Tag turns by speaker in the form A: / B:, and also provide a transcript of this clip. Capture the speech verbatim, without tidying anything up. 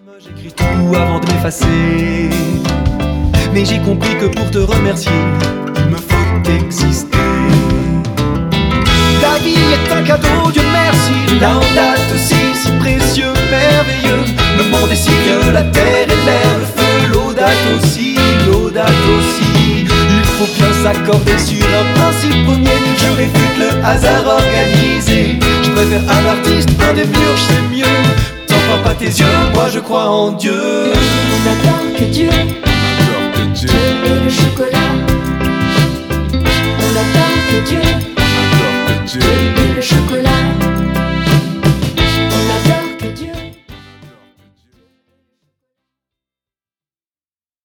A: J'écris tout avant de m'effacer, mais j'ai compris que pour te remercier, il me faut exister. Ta vie est un cadeau, Dieu merci, là en date aussi, si précieux, merveilleux. Le monde est si vieux, la terre et l'air, le feu, l'eau date aussi, l'eau date aussi. Il faut bien s'accorder sur un principe premier, je réfute le hasard organisé. Je préfère un artiste, un démiurge, c'est mieux. T'en prends pas tes yeux, moi je crois en Dieu.
B: On adore que Dieu,
C: Alors que Dieu
B: Dieu et le chocolat.